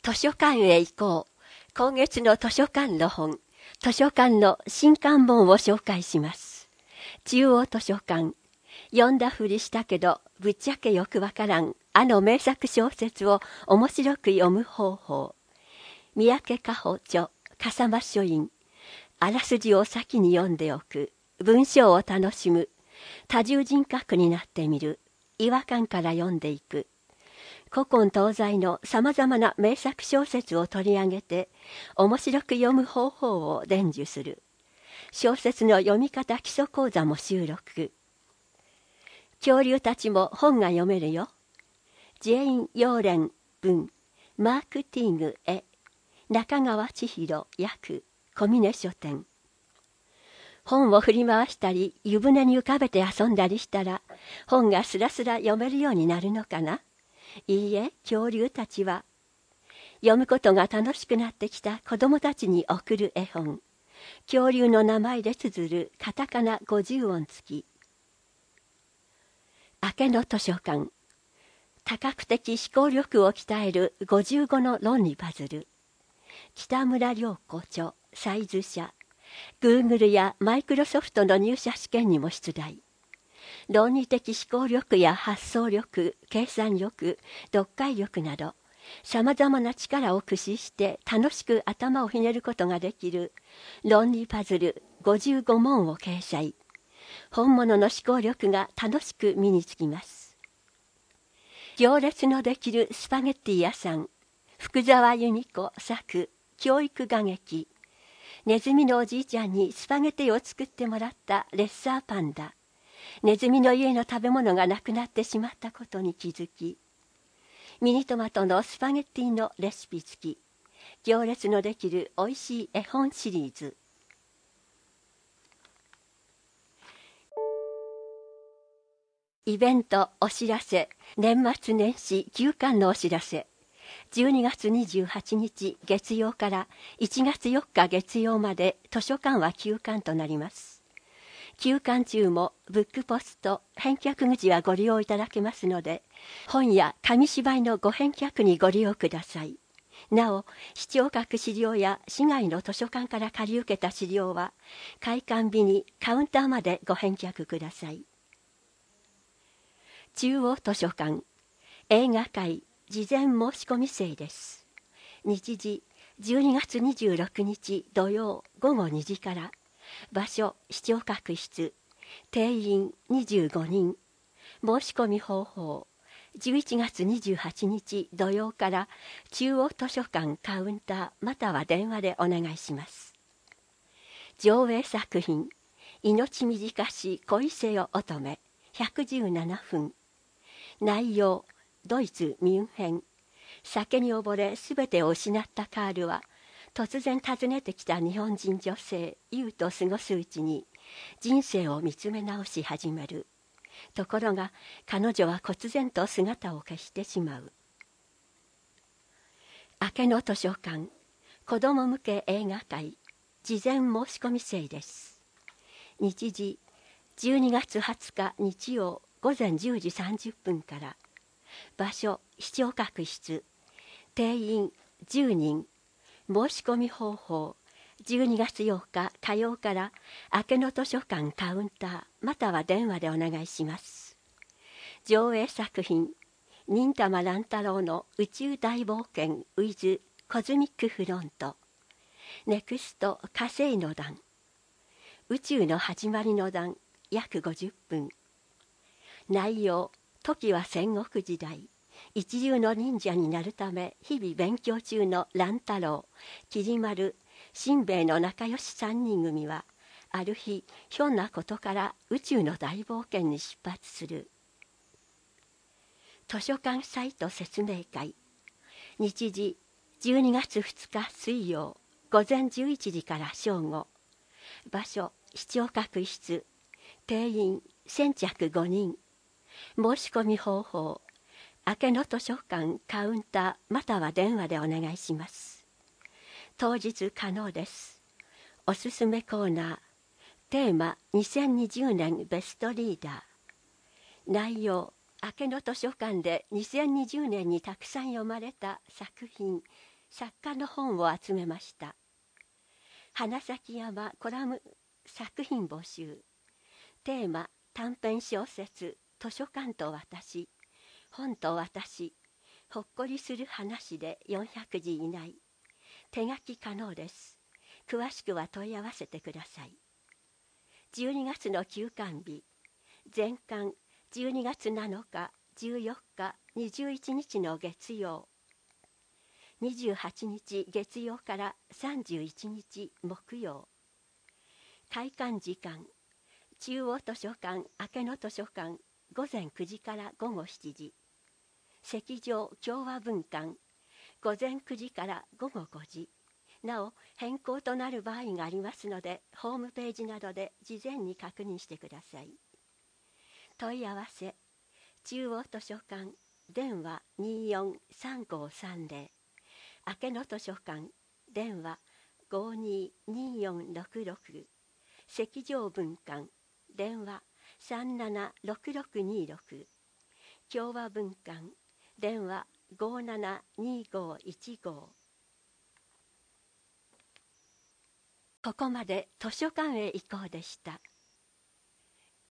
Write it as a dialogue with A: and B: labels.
A: 図書館へ行こう。今月の図書館の本、図書館の新刊本を紹介します。中央図書館。読んだふりしたけど、ぶっちゃけよくわからん、名作小説を面白く読む方法。三宅佳穂著、笠間書院。あらすじを先に読んでおく。文章を楽しむ。多重人格になってみる。違和感から読んでいく。古今東西のさまざまな名作小説を取り上げて、面白く読む方法を伝授する。小説の読み方基礎講座も収録。恐竜たちも本が読めるよ。ジェイン・ヨーレン文、マーク・ティーグ絵、中川千尋訳、小峰書店。本を振り回したり、湯船に浮かべて遊んだりしたら、本がスラスラ読めるようになるのかな。いいえ、恐竜たちは。読むことが楽しくなってきた子供たちに送る絵本。恐竜の名前で綴るカタカナ50音付き。明けの図書館。多角的思考力を鍛える55の論理パズル。北村良子著、サイズ社。Google やマイクロソフトの入社試験にも出題。論理的思考力や発想力、計算力、読解力など、さまざまな力を駆使して楽しく頭をひねることができる論理パズル55問を掲載。本物の思考力が楽しく身につきます。行列のできるスパゲッティ屋さん。福沢由美子作、教育画劇。ネズミのおじいちゃんにスパゲティを作ってもらったレッサーパンダ。ネズミの家の食べ物がなくなってしまったことに気づき、ミニトマトのスパゲッティのレシピ付き、行列のできるおいしい絵本シリーズ。イベントお知らせ、年末年始休館のお知らせ。12月28日月曜から1月4日月曜まで図書館は休館となります。休館中もブックポスト返却口はご利用いただけますので、本や紙芝居のご返却にご利用ください。なお、視聴覚資料や市外の図書館から借り受けた資料は、開館日にカウンターまでご返却ください。中央図書館、映画会事前申し込み制です。日時、12月26日土曜午後2時から。場所、視聴覚室。定員25人。申し込み方法。11月28日土曜から中央図書館カウンターまたは電話でお願いします。上映作品。命短し恋せよ乙女。117分。内容。ドイツ・ミュンヘン。酒に溺れすべてを失ったカールは、突然訪ねてきた日本人女性ユウと過ごすうちに人生を見つめ直し始める。ところが彼女は忽然と姿を消してしまう。明けの図書館子ども向け映画会事前申し込み制です。日時12月20日日曜午前10時30分から。場所視聴覚室。定員10人。申し込み方法。12月8日火曜から明けの図書館カウンターまたは電話でお願いします。上映作品忍たま乱太郎の宇宙大冒険 with コズミックフロント。ネクスト火星の弾。宇宙の始まりの弾約50分。内容。時は戦国時代。一流の忍者になるため日々勉強中の乱太郎、きり丸、しんべヱの仲良し3人組はある日ひょんなことから宇宙の大冒険に出発する。図書館サイト説明会。日時12月2日水曜午前11時から正午。場所視聴覚室。定員先着5人。申し込み方法。明けの図書館カウンターまたは電話でお願いします。当日可能です。おすすめコーナー。テーマ2020年ベストリーダー。内容。明けの図書館で2020年にたくさん読まれた作品作家の本を集めました。花咲山コラム作品募集。テーマ短編小説図書館と私、本と私、ほっこりする話で400字以内。手書き可能です。詳しくは問い合わせてください。12月の休刊日、前巻12月7日、14日、21日の月曜、28日月曜から31日木曜。開館時間、中央図書館明野図書館午前9時から午後7時。石上共和文館午前9時から午後5時。なお変更となる場合がありますので、ホームページなどで事前に確認してください。問い合わせ、中央図書館電話243530、明野図書館電話522466、石上文館電話376626、共和文館電話572515。ここまで図書館へ行こうでした。